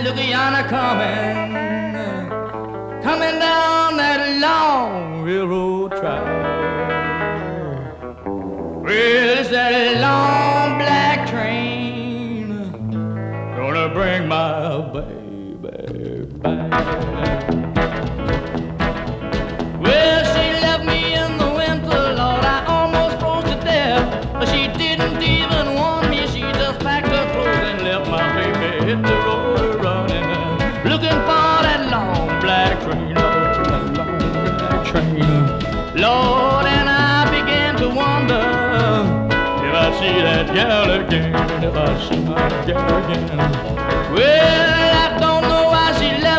look at yonder coming down that long railroad track. Well, it's that long black train gonna bring my baby back. Well, she left me in the winter, Lord, I almost froze to death. She didn't even want me, she just packed her clothes and left my baby hit the road running, looking for that long black train, Lord, that long black train. Lord, and I began to wonder if I see that gal again, if I see my gal again. Well,